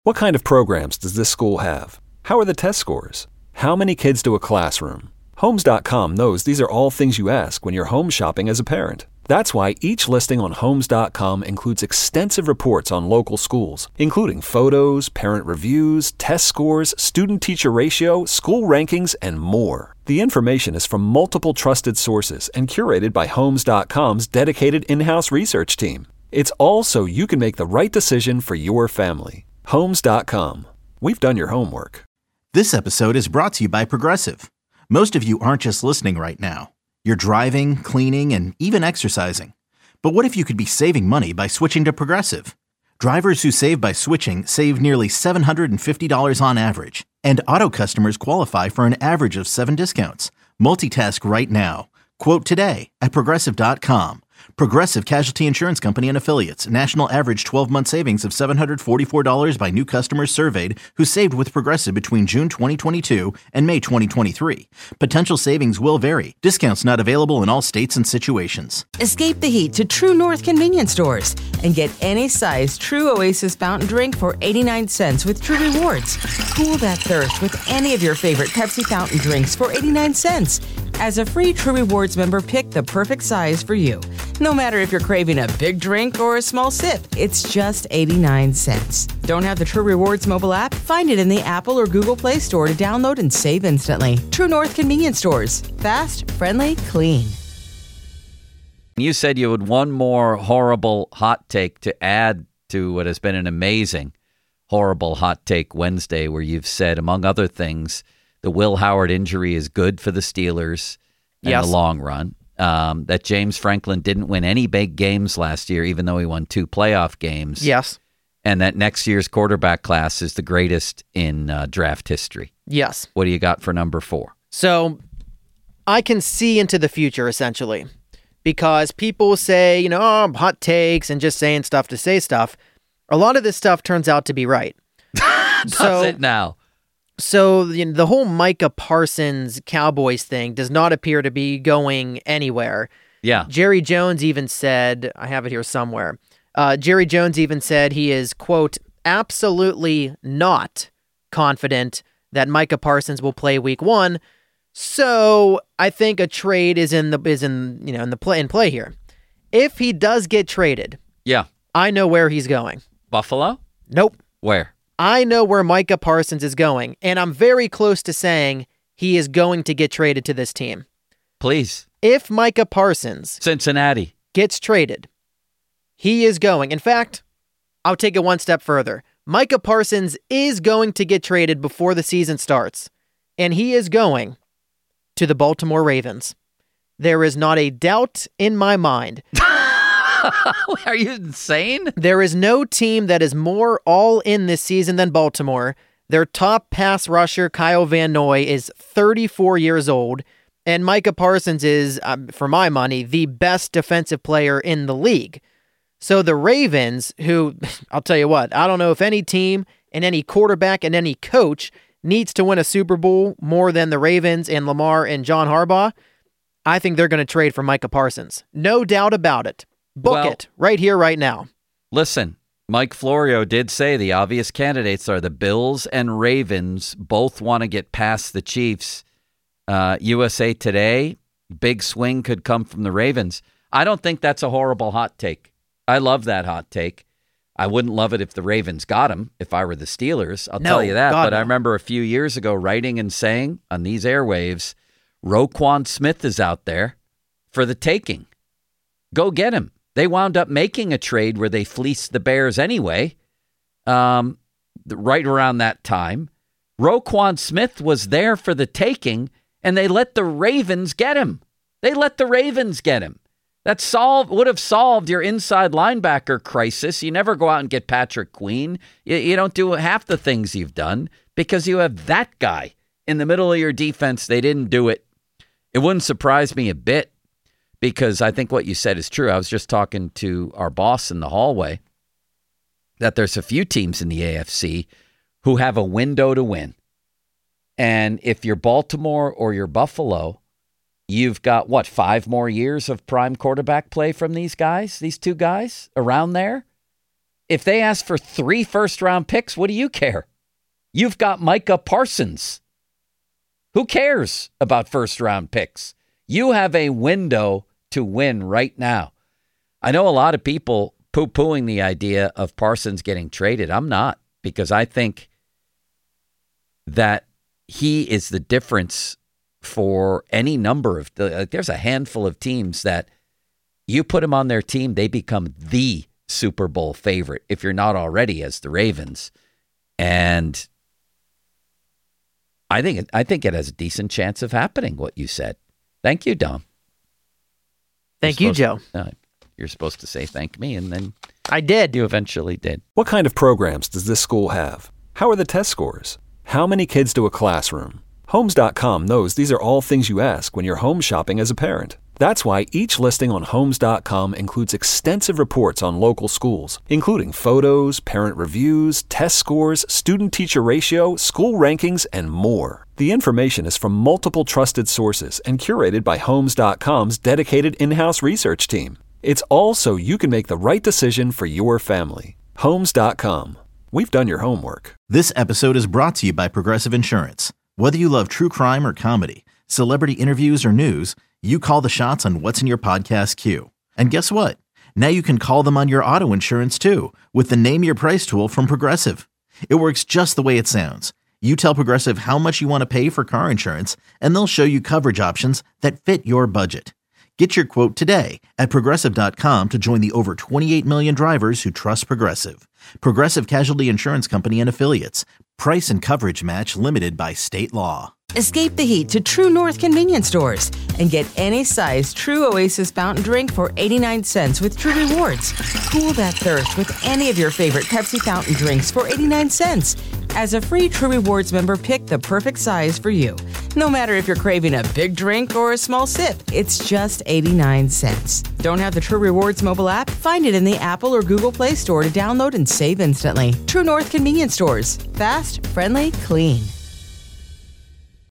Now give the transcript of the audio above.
What kind of programs does this school have? How are the test scores? How many kids do a classroom? Homes.com knows these are all things you ask when you're home shopping as a parent. That's why each listing on Homes.com includes extensive reports on local schools, including photos, parent reviews, test scores, student-teacher ratio, school rankings, and more. The information is from multiple trusted sources and curated by Homes.com's dedicated in-house research team. It's all so you can make the right decision for your family. Homes.com. We've done your homework. This episode is brought to you by Progressive. Most of you aren't just listening right now. You're driving, cleaning, and even exercising. But what if you could be saving money by switching to Progressive? Drivers who save by switching save nearly $750 on average. And auto customers qualify for an average of 7 discounts. Multitask right now. Quote today at Progressive.com. Progressive Casualty Insurance Company and Affiliates. National average 12-month savings of $744 by new customers surveyed who saved with Progressive between June 2022 and May 2023. Potential savings will vary. Discounts not available in all states and situations. Escape the heat to True North convenience stores and get any size True Oasis fountain drink for 89 cents with True Rewards. Cool that thirst with any of your favorite Pepsi fountain drinks for 89 cents. As a free True Rewards member, pick the perfect size for you. No matter if you're craving a big drink or a small sip, it's just 89 cents. Don't have the True Rewards mobile app? Find it in the Apple or Google Play Store to download and save instantly. True North convenience stores. Fast, friendly, clean. You said you had one more horrible hot take to add to what has been an amazing horrible hot take Wednesday, where you've said, among other things, the Will Howard injury is good for the Steelers in the long run. That James Franklin didn't win any big games last year, even though he won 2 playoff games. Yes. And that next year's quarterback class is the greatest in draft history. Yes. What do you got for number 4? So I can see into the future, essentially, because people say, hot takes and just saying stuff to say stuff. A lot of this stuff turns out to be right. Does it now? So the whole Micah Parsons Cowboys thing does not appear to be going anywhere. Yeah. Jerry Jones even said, I have it here somewhere, Jerry Jones even said he is, quote, absolutely not confident that Micah Parsons will play week 1. So I think a trade is in play here. If he does get traded, yeah, I know where he's going. Buffalo? Nope. Where? I know where Micah Parsons is going, and I'm very close to saying he is going to get traded to this team. Please. If Micah Parsons Cincinnati gets traded, he is going. In fact, I'll take it one step further. Micah Parsons is going to get traded before the season starts, and he is going to the Baltimore Ravens. There is not a doubt in my mind. Are you insane? There is no team that is more all in this season than Baltimore. Their top pass rusher, Kyle Van Noy, is 34 years old, and Micah Parsons is, for my money, the best defensive player in the league. So the Ravens, who, I'll tell you what, I don't know if any team and any quarterback and any coach needs to win a Super Bowl more than the Ravens and Lamar and John Harbaugh. I think they're going to trade for Micah Parsons. No doubt about it. Book it right here, right now. Listen, Mike Florio did say the obvious candidates are the Bills and Ravens. Both want to get past the Chiefs. USA Today, big swing could come from the Ravens. I don't think that's a horrible hot take. I love that hot take. I wouldn't love it if the Ravens got him, if I were the Steelers. I'll tell you that. But no. I remember a few years ago writing and saying on these airwaves, Roquan Smith is out there for the taking. Go get him. They wound up making a trade where they fleeced the Bears anyway, right around that time. Roquan Smith was there for the taking, and they let the Ravens get him. That would have solved your inside linebacker crisis. You never go out and get Patrick Queen. You don't do half the things you've done because you have that guy in the middle of your defense. They didn't do it. It wouldn't surprise me a bit, because I think what you said is true. I was just talking to our boss in the hallway that there's a few teams in the AFC who have a window to win. And if you're Baltimore or you're Buffalo, you've got, 5 more years of prime quarterback play from these two guys around there? if they ask for 3 first-round picks, what do you care? You've got Micah Parsons. Who cares about first-round picks? You have a window to win right now. I know a lot of people poo-pooing the idea of Parsons getting traded. I'm not, because I think that he is the difference for any number of there's a handful of teams that you put him on their team, they become the Super Bowl favorite, if you're not already, as the Ravens. And I think it has a decent chance of happening, what you said. Thank you, Dom. Thank you, Joe. You're supposed to say thank me, and then I did. You eventually did. What kind of programs does this school have? How are the test scores? How many kids do a classroom? Homes.com knows these are all things you ask when you're home shopping as a parent. That's why each listing on Homes.com includes extensive reports on local schools, including photos, parent reviews, test scores, student-teacher ratio, school rankings, and more. The information is from multiple trusted sources and curated by Homes.com's dedicated in-house research team. It's all so you can make the right decision for your family. Homes.com. We've done your homework. This episode is brought to you by Progressive Insurance. Whether you love true crime or comedy, celebrity interviews or news, you call the shots on what's in your podcast queue. And guess what? Now you can call them on your auto insurance too with the Name Your Price tool from Progressive. It works just the way it sounds. You tell Progressive how much you want to pay for car insurance, and they'll show you coverage options that fit your budget. Get your quote today at Progressive.com to join the over 28 million drivers who trust Progressive. Progressive Casualty Insurance Company and Affiliates. Price and coverage match limited by state law. Escape the heat to True North convenience stores and get any size True Oasis fountain drink for 89 cents with True Rewards. Cool that thirst with any of your favorite Pepsi fountain drinks for 89 cents. As a free True Rewards member, pick the perfect size for you. No matter if you're craving a big drink or a small sip, it's just 89 cents. Don't have the True Rewards mobile app? Find it in the Apple or Google Play Store to download and save instantly. True North convenience stores. Fast, friendly, clean.